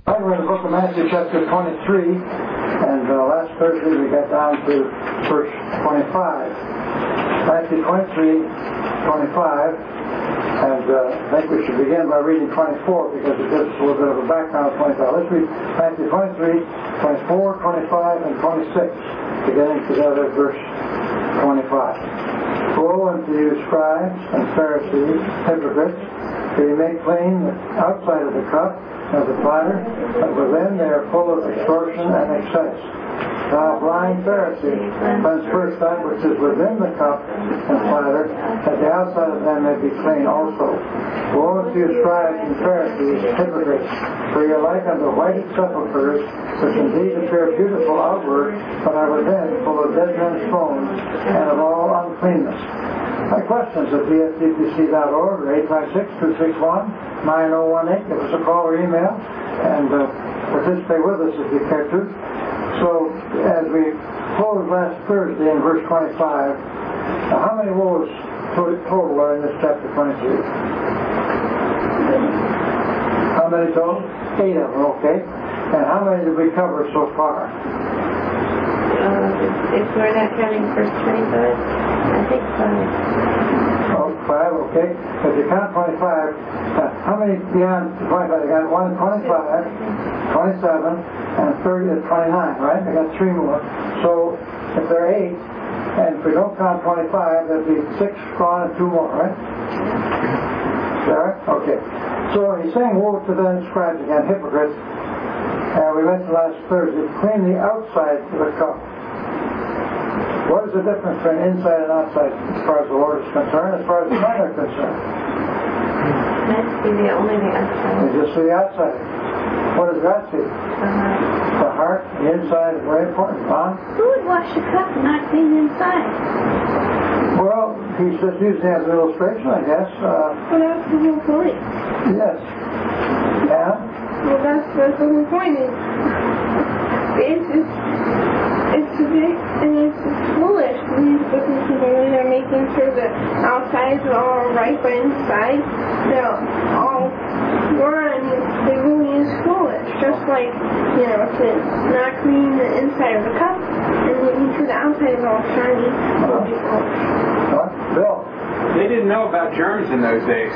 We're in the book of Matthew chapter 23, and last Thursday we got down to verse 25. Matthew 23, 25, and I think we should begin by reading 24 because it gives us a little bit of a background of 25. Let's read Matthew 23, 24, 25, and 26, beginning together at verse 25. Woe unto you, scribes and Pharisees, hypocrites, for you make clean the outside of the cup of the platter, but within they are full of extortion and excess. Thou blind Pharisee, cleanse first that which is within the cup and platter, that the outside of them may be clean also. Woe unto you, scribes and Pharisees, hypocrites, for you are like unto whited sepulchres, which indeed appear beautiful outward, but are within full of dead men's bones and of all uncleanness. My questions at bsdpc.org or 856-261-9018. Give us a call or email and participate with us if you care to. So, as we closed last Thursday in verse 25, how many woes total are in this chapter 23? How many total? 8 of them, okay. And how many did we cover so far? If we're not counting verse 25, I think 5. Oh, 5, okay. If you count 25, how many beyond 25? I got 1, 25, 27, and 30 is 29, right? I got 3 more. So, if there are 8, and if we don't count 25, there'd be 6 gone and 2 more, right? Sarah? Okay. So, he's saying, woe to them scribes again, hypocrites. We mentioned last Thursday, clean the outside of the cup. What is the difference between inside and outside as far as the Lord is concerned, as far as the men are concerned? That's only the outside. You just see the outside. What does God see? The heart, the inside is very important. Huh? Who would wash a cup and not clean the inside? Well, he's just using it as an illustration, I guess. Well, that's the whole point. Yes. Yeah? Well, that's the whole point. It's foolish. These business people, they're making sure that outsides are all right, but inside they're all wrong. It really is foolish. Just like, to not clean the inside of the cup and making sure the outside is all shiny. What? Bill? They didn't know about germs in those days.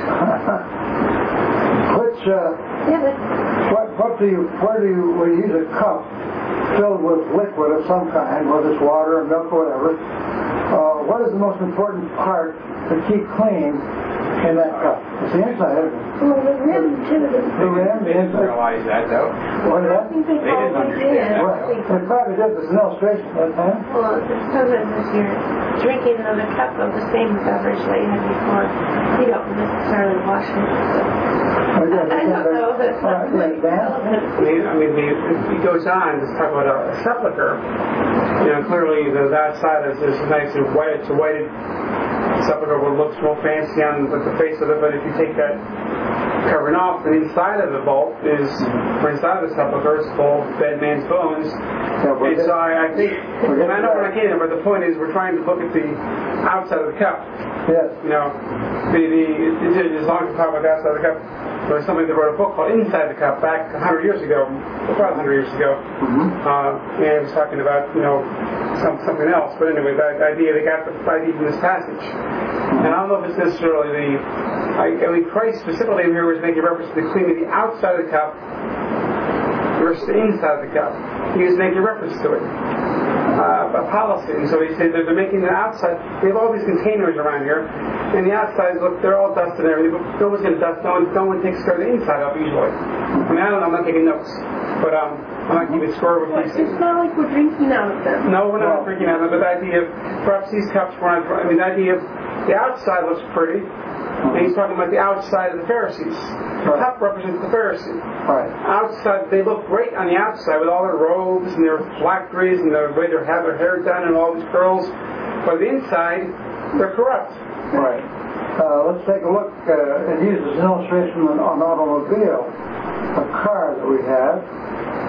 Where do you use a cup filled with liquid of some kind, whether it's water or milk or whatever? What is the most important part to keep clean in that cup? It's the inside, isn't it? Well, the rim, too. The rim, the inside. They didn't realize that, though. What is that? They didn't understand that. Well, they probably did. There's an illustration at that time. Well, sometimes if you're drinking another cup of the same beverage that you had before, you don't necessarily wash it. I don't know if it's relevant. It goes on to talk about a sepulcher. Clearly that side is nice and white. It's a whited sepulcher will look real fancy on the face of it, but if you take that covering off, the inside of the vault is, or inside of the sepulcher is full of dead man's bones. And so I think, and I know we're not getting there, but the point is we're trying to look at the outside of the cup. Yes. As long as we talk about the outside of the cup, there was somebody that wrote a book called Inside the Cup back 100 years ago, about 100 years ago, and it was talking about, something else. But anyway, the idea, they got the idea from this passage. And I don't know if it's necessarily Christ specifically here was making reference to cleaning the outside of the cup versus the inside of the cup. He was making reference to it. A policy. And so he said they're making the outside. They have all these containers around here, and the outsides look, they're all dusted and everything, but no one's going to dust. No one takes care of the inside up usually. I don't know, I'm not taking notes, but I'm not keeping score with these things. It's not like we're drinking out of them. No, we're not drinking out of them, but the idea of perhaps these cups were not, the idea of the outside looks pretty. And he's talking about the outside of the Pharisees. The cup represents the Pharisee. Right. Outside, they look great on the outside with all their robes and their phylacteries and the way they have their hair done and all these curls. But the inside, they're corrupt. Right. Let's take a look and use as an illustration on an automobile, a car that we have,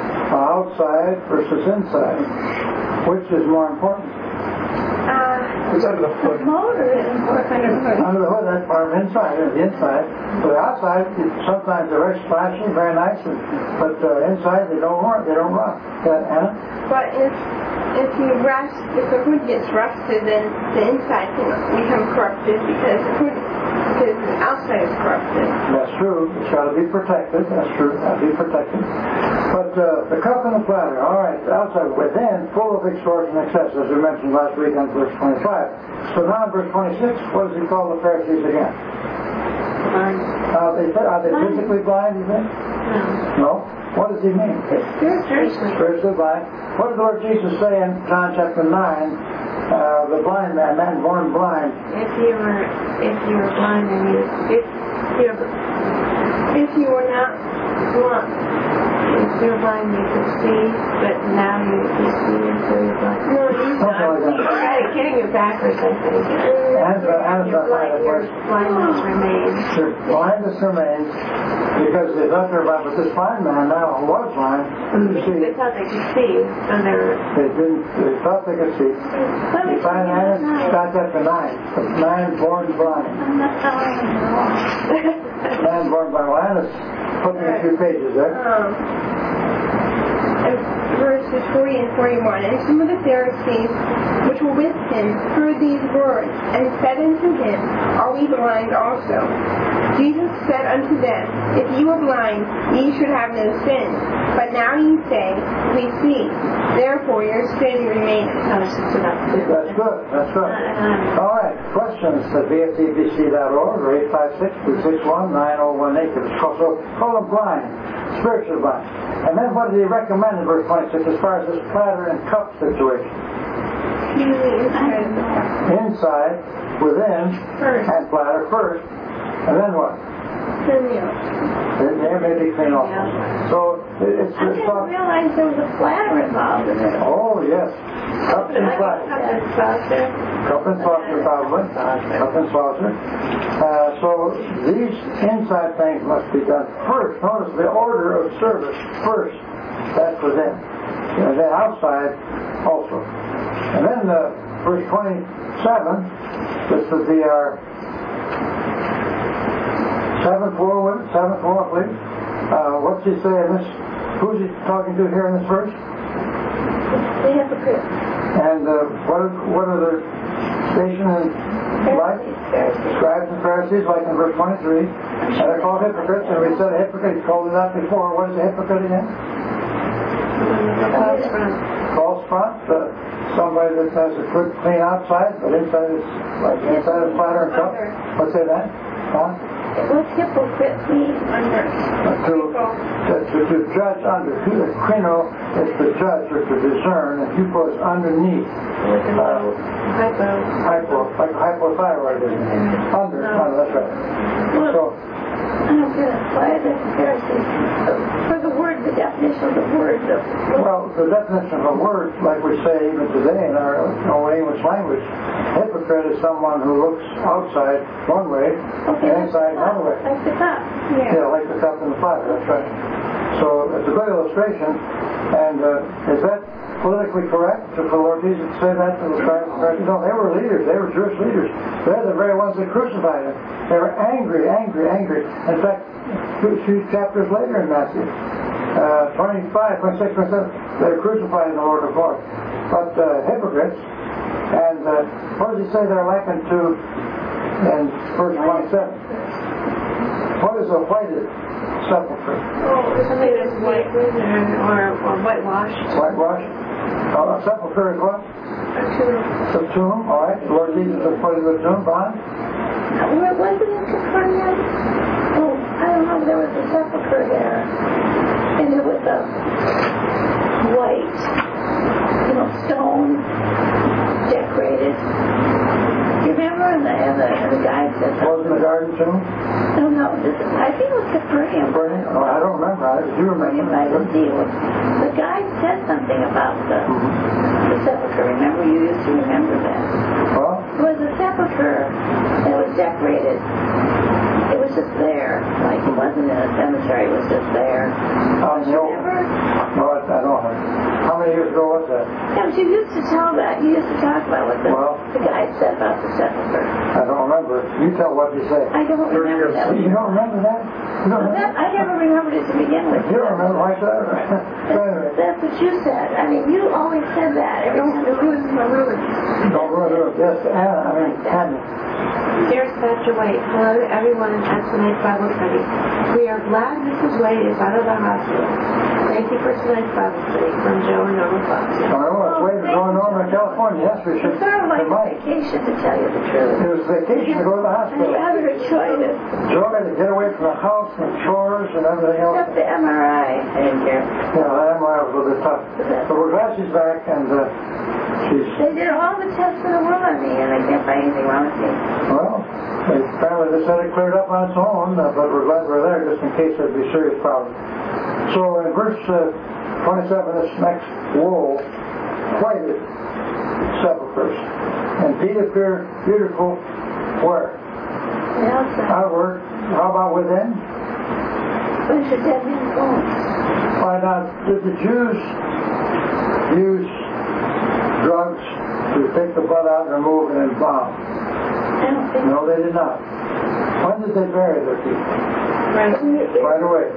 outside versus inside. Which is more important? It's under the hood. Motor is under the hood. Under the hood, that's part of inside, the inside. But the outside, sometimes they're very splashy, very nice, but inside they don't run. Anna? But if the hood gets rusted, then the inside can become corrupted because the outside is corrupted. That's true. It's got to be protected. That's true. Got to be protected. But the cup and the platter, all right, outside, within, full of extortion and excess, as we mentioned last week on verse 25. So now in verse 26, what does he call the Pharisees again? Blind. Are they physically blind, you think? No. What does he mean? Spiritually blind. What did the Lord Jesus say in John chapter 9? The blind man born blind. If you were blind and if you were not blind. If you're blind, you could see, but now you see, and so you're blind. No, you're not. Getting it backwards, I think. Your blindness remains. Your blindness remains because they thought they were blind, but this blind man now who was blind could see. They thought they could see, so They thought they could see. You find that in John chapter 9. The man born blind. Man born blind. Well, Anna's putting a few pages there. Verses 40 and 41. And some of the Pharisees which were with him heard these words, and said unto him, Are we blind also? Jesus said unto them, If ye were blind, ye should have no sin. But now ye say, We see. Therefore your sin remaineth. That's good. All right. Questions at VFTBC.org or 856-261-9018. So call them blind, spiritually blind. And then what did he recommend in verse 26 as far as this platter and cup situation? Inside, within, and platter first. And then what? There may be clean also. So it's I didn't realize there was a platter involved in it. Oh, yes. Cup and platter. Cup and saucer, probably. Cup and saucer. So these inside things must be done first. Notice the order of service first. That's within. And then outside also. And then verse 27, this would be our seventh floor, please. What's he saying? Who's he talking to here in this verse? The hypocrites. And what are the station and like? Scribes and Pharisees, like in verse 23. And they're called hypocrites, and we said a hypocrite, he's called it that before. What is a hypocrite again? False front. Somebody that has a good, clean outside, but inside is like inside is platter and cup. What's that? What's hypocrite mean under? To judge under. The krino is to judge or to discern, and hypo is underneath. Hypo, like hypothyroid is. Under, that's right. So, I don't get it. Why is it comparison? For the word, the definition of the word. Well, the definition of a word, like we say even today in our English language, hypocrite is someone who looks outside one way and inside another way. Like the cup. Yeah, like the cup and the platter. That's right. So it's a good illustration. And is that politically correct for the Lord Jesus to say that to the scribes and Pharisees? No, they were leaders. They were Jewish leaders. They're the very ones that crucified him. They were angry. In fact, a few chapters later in Matthew, 25, 26, 27, they're crucifying the Lord of Lords. But hypocrites, and what does he say they're likened to in verse 27? What is a whited sepulchre? Something that's white or whitewashed. Whitewashed? A sepulchre is what? A tomb. All right. The Lord Jesus was put into a tomb. Brian? Where was it in Capernaum? Oh, I don't know. There was a sepulchre there, and it was a white, stone decorated. You remember? And the guy said something. Was in the garden tomb? No. I think it was Capernaum. Oh, I don't remember. I do remember. The guy said something about the sepulchre. Remember? You used to remember that. Well? It was a sepulchre that was decorated. It was just there. Like it wasn't in a cemetery. It was just there. Remember? No, I don't. How many years ago was that? Yeah, but you used to tell that. You used to talk about what the guy said You tell what you say. I don't remember that. You don't remember that? You don't remember? I never remembered it to begin with. You don't remember why I said it? That's what you said. I mean, you always said that. Every time you ruin my ruin. Don't ruin it. Yes, Anna. I mean, Tanya. Dear Pastor White, hello to everyone in tonight's Bible study. We are glad Mrs. White is out of the hospital. Thank you for tonight's Bible study from Joe and Norma Fox. It's way to go to Norma, California. Yes, we should. It's sort of like a vacation, to tell you the truth. It was vacation to go to the hospital. I'd rather enjoy it. Joy to get away from the house and chores and everything else. Except the MRI. I didn't care. Yeah, the MRI was a little bit tough. But we're glad she's back, and They did all the tests in the world on me, and they can't find anything wrong with me. Well, apparently they said it cleared up on its own, but we're glad we're there just in case there'd be serious problems. So in verse 27, this next woe, whited sepulchres, and feet appear beautiful where? Outward. How about within? Bunch of dead men's bones. Why not? Did the Jews use drugs to take the blood out and remove and embalm? I don't think No, they did not. When did they bury their people? Right away.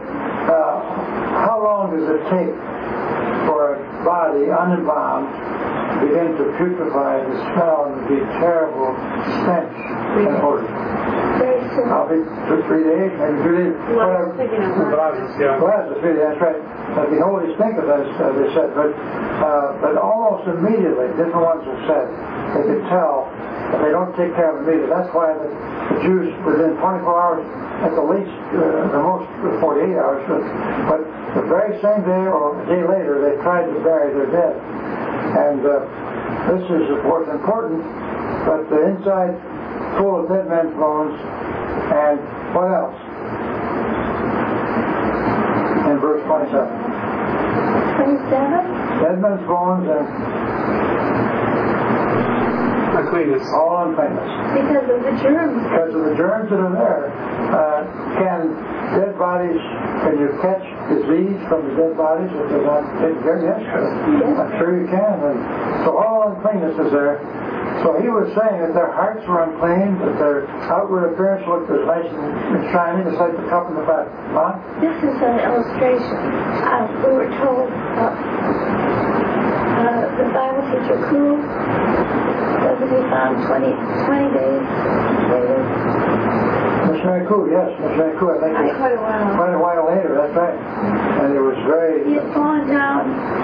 How long does it take for a body unembalmed begin to putrefy and smell and be terrible stench and odor? I'll be 2-3 days, maybe 2 days, whatever. Lazarus, really, that's right. The holy stink of this, they said, but almost immediately, different ones have said, they could tell if they don't take care of it immediately. That's why the Jews, within 24 hours, at the least, the most 48 hours, but the very same day or a day later, they tried to bury their dead. And this is, of course, important, but the inside full of dead men's bones, and what else? In verse 27. 27? Dead men's bones and uncleanness. All uncleanness. Because of the germs. Because of the germs that are there. Can dead bodies, can you catch disease from the dead bodies if they're not taken care of? Yes, I'm sure you can. And so all uncleanness is there. So he was saying that their hearts were unclean, that their outward appearance looked as nice and shiny, just like the cup in the back. Huh? This is an illustration. We were told the Bible teacher Koo, wasn't he found 20 days later? Missionary Koo, yes, Missionary Koo, I think. Quite a while. Quite a while later, that's right. And it was very... He had fallen down.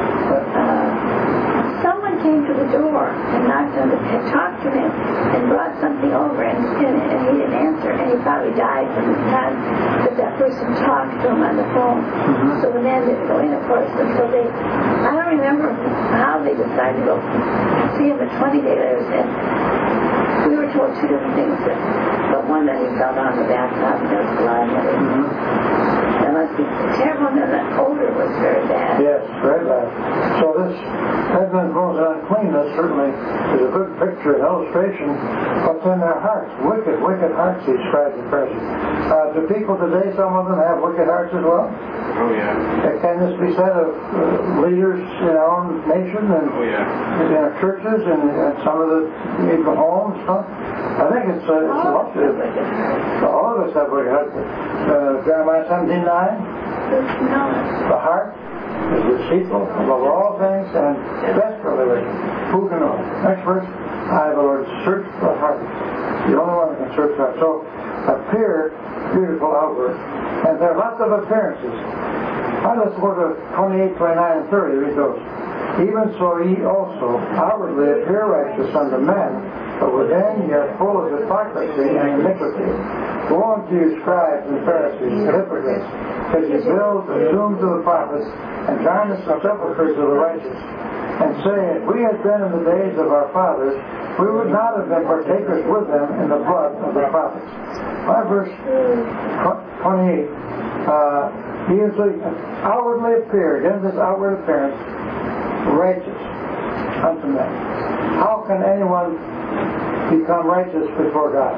Someone came to the door and knocked on the and talked to him and brought something over and he didn't answer and he probably died from the time that person talked to him on the phone. So the man didn't go in, of course, until I don't remember how they decided to go see him at 20 days later. And we were told two different things, but one that he fell down the bathtub and there was blood and everything. That must be terrible, and the odor was very bad. Yes, very bad. So this dead men's bones and uncleanness certainly is a good picture, an illustration what's in their hearts. Wicked, wicked hearts, he describes in prison. Do people today, some of them, have wicked hearts as well? Oh, yeah. Can this be said of leaders in our own nation and in our churches and some of the even homes? Huh? I think it's lots of all of us have wicked hearts. Jeremiah 17:9. The heart is deceitful above all things and desperately wicked. Who can know? Next verse. I, the Lord, search the heart. The only one that can search the heart. So, appear beautiful outward. And there are lots of appearances. Now let's go to 28, 29, and 30. Read those. Even so ye also outwardly appear righteous unto men, but within ye are full of hypocrisy and iniquity. Woe unto you, scribes and Pharisees, hypocrites, because ye build the tombs of the prophets and garnish the sepulchres of the righteous, and say, if we had been in the days of our fathers, we would not have been partakers with them in the blood of the prophets. My verse 28. He is outwardly appeared, in this outward appearance, righteous unto men. How can anyone become righteous before God?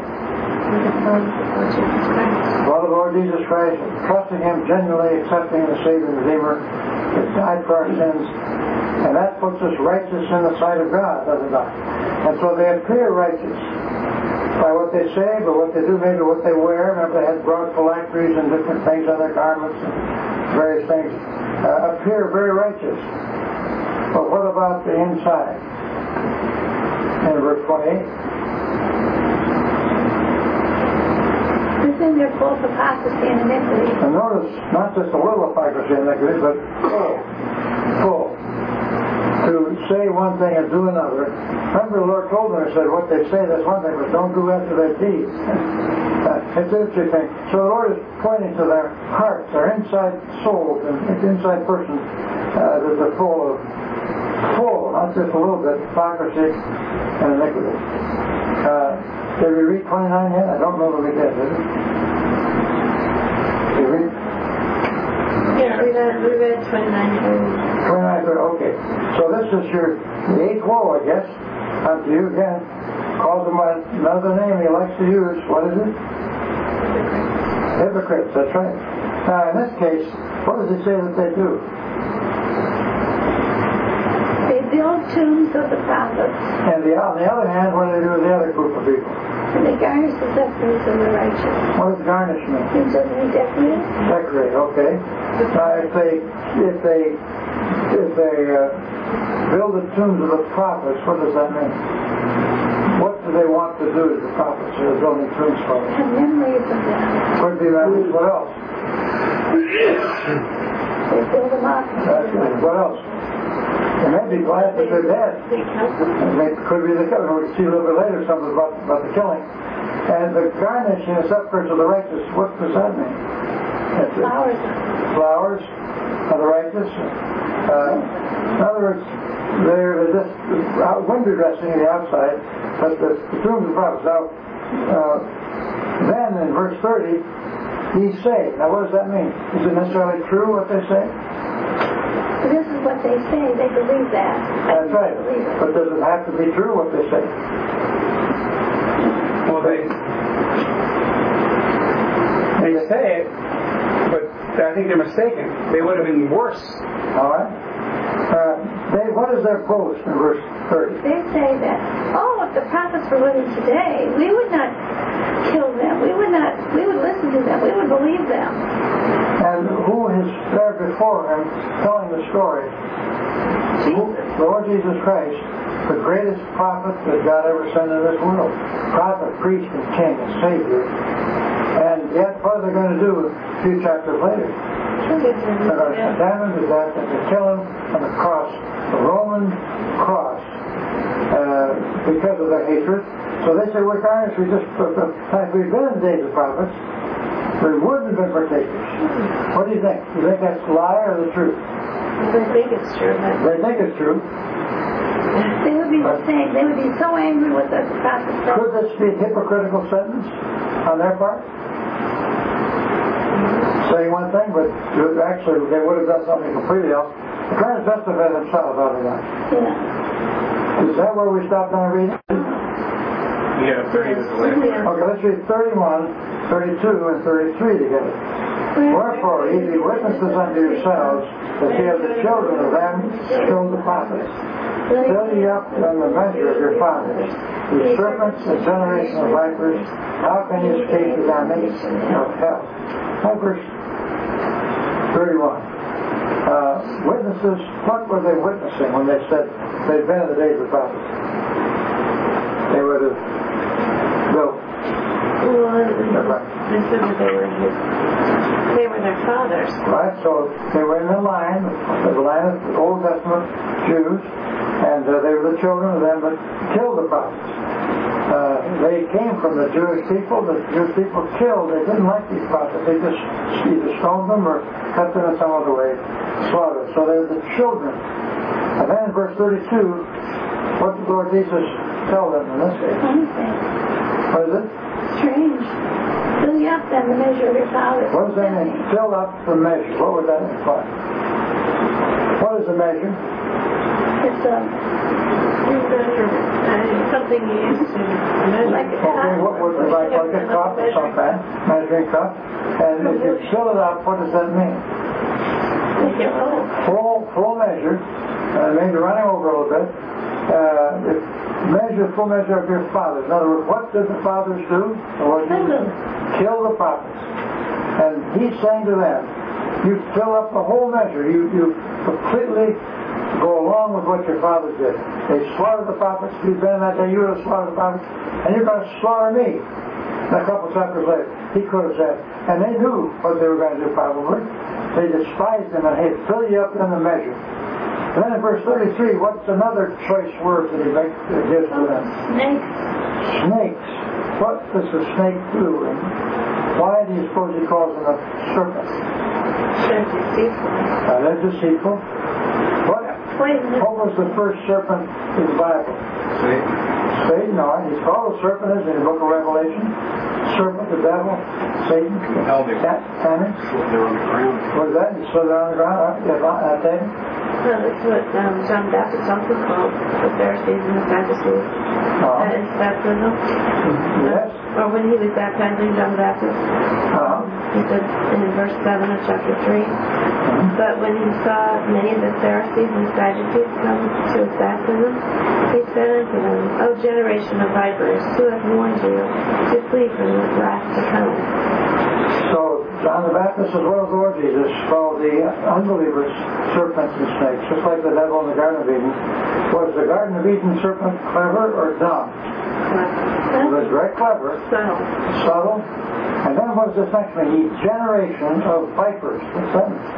Well, the Lord Jesus Christ, trusting Him, genuinely accepting the Savior and Redeemer, that died for our sins, and that puts us righteous in the sight of God, does it not? And so they appear righteous. by what they say, but what they do, maybe what they wear. Remember, they had broad phylacteries and different things on their garments and various things. Appear very righteous. But what about the inside? In verse 28. This in their full hypocrisy and iniquity. And notice, not just a little hypocrisy and iniquity, but full. To say one thing and do another. Remember, the Lord told them, He said, what they say, that's one thing, but don't do after their deeds. It's an interesting thing. So the Lord is pointing to their hearts, their inside souls, and inside person that they're full, not just a little bit, hypocrisy and iniquity. Did we read 29 yet? I don't know that we did we? Did we read? Yeah, we read 29. 29, okay. So this is the eighth woe, I guess, unto you again. Calls them by another name he likes to use. What is it? Hypocrites, that's right. Now, in this case, what does it say that they do? They build tombs of the prophets. And on the other hand, what do they do with the other group of people? And they garnish the sepulchres of the righteous. What does garnish mean? It doesn't mean decorate. Decorate, okay. Now, if they build the tombs of the prophets, what does that mean? What do they want to do to the prophets who are building tombs for them? Have memories of them. Could be memories. What else? They build them up. What else? They may be glad that they're dead. It could be the killing. We'll see a little bit later something about the killing. And the garnishing the sepulchres of the righteous, what does that mean? Flowers. Flowers of the righteous. In other words, they're just window dressing in the outside, but the tombs of the prophets. Now, then in verse 30, he say. Now, what does that mean? Is it necessarily true what they say? This is what they say. They believe that. That's right. But does it have to be true what they say? Well, they say it, but I think they're mistaken. They would have been worse. All right. What is their boast in verse 30? They say that, if the prophets were living today, we would not kill them. We would listen to them. We would believe them. And who is there before him telling the story? The Lord Jesus Christ, the greatest prophet that God ever sent in this world. Prophet, priest, and king, and savior. And yet, what are they going to do a few chapters later? They're going to condemn him to death and to kill him on the cross, the Roman cross, because of their hatred. So they say, we're garnished. If we'd been in the days of prophets, we wouldn't have been partakers. What do you think? Do you think that's the lie or the truth? They think it's true. They think it's true. They would be the same. They would be so angry with us, the prophets. Could this be a hypocritical sentence on their part? Saying one thing, but actually they would have done something completely else. They're trying to justify themselves, are they not? Yeah. Is that where we stopped on our reading? Yeah, 30 was the last. Okay, let's read 31, 32, and 33 together. Wherefore, ye be witnesses unto yourselves that ye have the children of them killed the prophets. Fill ye up in the measure of your fathers. Ye serpents, a generation of vipers, how can you escape the damnation of hell? Now, verse 31. Witnesses, what were they witnessing when they said they'd been in the days of the prophets? They would have built. They said that they were their fathers. Right, so they were in the line of the Old Testament Jews, and they were the children of them that killed the prophets. They came from the Jewish people. The Jewish people killed. They didn't like these prophets. They just either stoned them or cut them in some other way, slaughtered. So they were the children. And then in verse 32, what did Lord Jesus tell them in this case? What is it? Strange. Fill you up then the measure of your fathers. What does that mean? Fill up the measure. What would that imply? What is a measure? It's something you use to measure. like a cup. Okay, what would it like a cup or some kind, measuring cup? And if you fill it up, what does that mean? Full measure, maybe running over a little bit. measure, full measure of your fathers. In other words, what did the fathers do? Kill the prophets. And he's saying to them, you fill up the whole measure. You completely go along with what your fathers did. They slaughtered the prophets. If you'd been in that day, you would have slaughtered the prophets. And you're going to slaughter me. And a couple chapters later, he could have said, and they knew what they were going to do probably. They despised him and hey, fill you up in the measure. Then in verse 33, what's another choice word that he gives to them? Snakes. Snakes. What does the snake do? And why do you suppose he calls them a serpent? They're deceitful. They're deceitful. What was the first serpent in the Bible? Satan, no. He's called a serpent in the book of Revelation. Serpent, the devil, Satan. Elder. Tammy? They're on the ground. What is that? You slid on the ground? Tammy? Well, that's what John Baptist also called the Pharisees and the Sadducees. That is baptism. Yes. Or when he was baptizing John Baptist. He said in verse 7 of chapter 3. But when he saw many of the Pharisees and Sadducees come to his baptism, he said unto them, O generation of vipers, who hath warned you to flee from the wrath to come? So John the Baptist as well as the Lord Jesus called the unbelievers serpents and snakes, just like the devil in the Garden of Eden. Was the Garden of Eden serpent clever or dumb? It was very clever. Subtle. And then what does this next mean? Generation of vipers. What's that mean?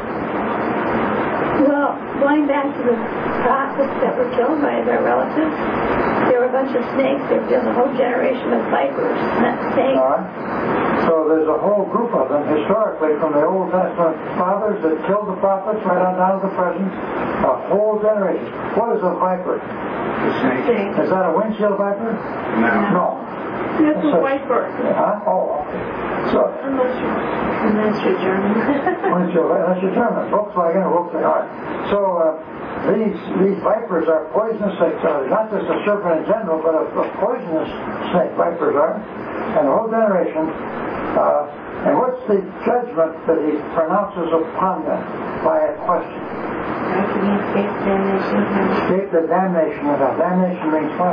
Well, going back to the prophets that were killed by their relatives, there were a bunch of snakes. There was a whole generation of vipers, not snakes. All right. So there's a whole group of them historically from the Old Testament fathers that killed the prophets right on down to the present. A whole generation. What is a viper? The snake. Is that a windshield viper? No. That's a viper. Oh, okay. So, Unless you're German. unless you're German. Volkswagen or Volkswagen. So, these vipers are poisonous snakes. Not just a serpent in general, but a poisonous snake. Vipers are. And the whole generation. And what's the judgment that he pronounces upon them by a question? Escape damnation. Escape the damnation of hell. Damnation means what?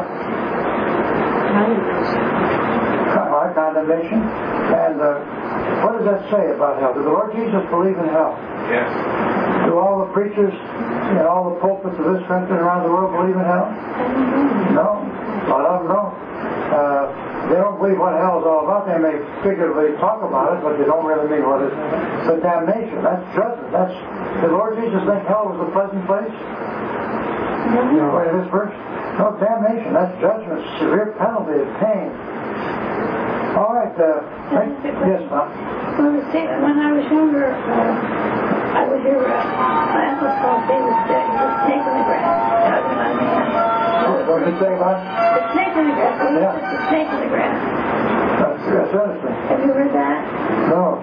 Condemnation. And what does that say about hell? Does the Lord Jesus believe in hell? Yes. Do all the preachers in all the pulpits of this country and around the world believe in hell? No. A lot of them don't. They don't believe what hell is all about. They may figuratively talk about it, but they don't really mean what it is. But damnation, that's judgment. Did the Lord Jesus think hell was a pleasant place? No. Wait, this verse? No, damnation. That's judgment. Severe penalty of pain. All right. Yes, ma'am. Well, when I was younger, I would hear my uncle say the snake in the grass. That was my man. What did you say about it? The snake in the grass. Yeah. The snake in the grass. That's interesting. Have you heard that? No.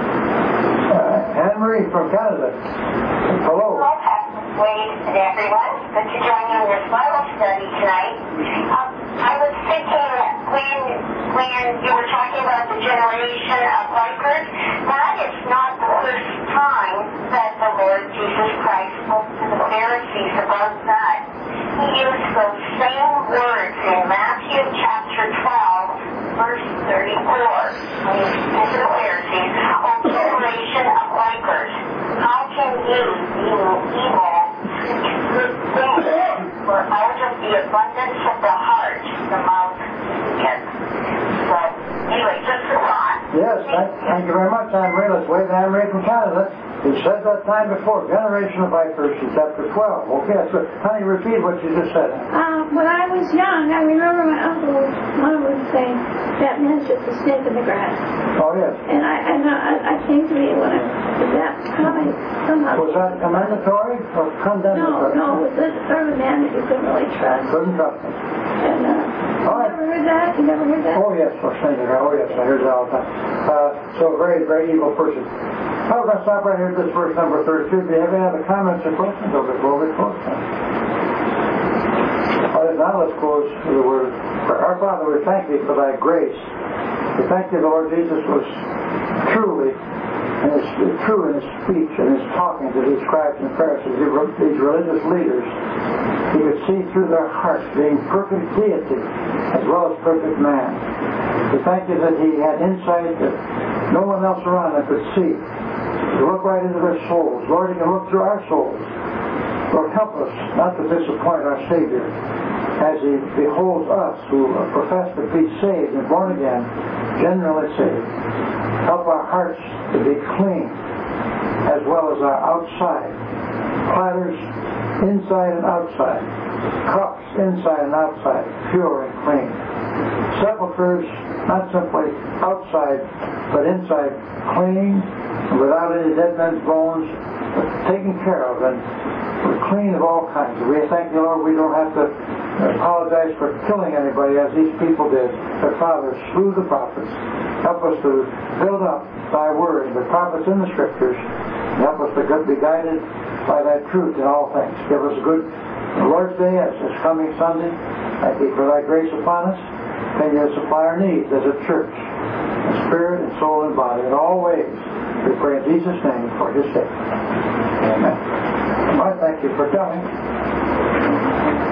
Anne-Marie from Canada. Hello. Ways to everyone. Good to join you in this Bible study tonight. I was thinking when you were talking about the generation of vipers, that is not the first time that the Lord Jesus Christ spoke to the Pharisees about that. He used those same words in Matthew chapter 12, verse 34. When he said to the Pharisees, O generation of vipers, how can you, being evil, good things? For out of the abundance of the heart, the mouth speaketh. So, anyway, just a thought. Yes, thank you very much, Anne-Marie. Let's wave Anne-Marie from Canada. He said that time before, generation of vipers in chapter 12. Okay, so honey, repeat what you just said. When I was young, I remember my uncle, mom would say, that man's just a snake in the grass. Oh, yes. And I came to me when that comment somehow... Was that commendatory or condemnatory? No, it was sort of a man that you couldn't really trust. Couldn't trust him. And, all right. You never heard that? You never heard that? Oh, yes, for snake in the grass. Oh, yes, I hear that all the time. So a very, very evil person. I'm going to stop right here at this verse number 32. Do you have any other comments or questions before we close? Now let's close with the word. Our Father, we thank Thee for Thy grace. We thank Thee, the Lord Jesus was truly and is true in his speech and his talking to these scribes and Pharisees, these religious leaders. He could see through their hearts, being perfect deity as well as perfect man. We thank you that he had insight that no one else around him could see. To look right into their souls. Lord, he can look through our souls. Lord, help us not to disappoint our Savior as he beholds us who profess to be saved and born again, genuinely saved. Help our hearts to be clean as well as our outside. Platters inside and outside. Cups inside and outside, pure and clean. Sepulchres, not simply outside, but inside, clean, without any dead men's bones, but taken care of, and we're clean of all kinds. We thank you, Lord, we don't have to apologize for killing anybody as these people did. Their fathers slew the prophets. Help us to build up thy word, the prophets in the scriptures, and help us to be guided by thy truth in all things. Give us a good Lord's Day as this coming Sunday. Thank you for thy grace upon us. Continue to supply our needs as a church, in spirit and soul and body, in all ways. We pray in Jesus' name for his sake. Amen. I thank you for coming.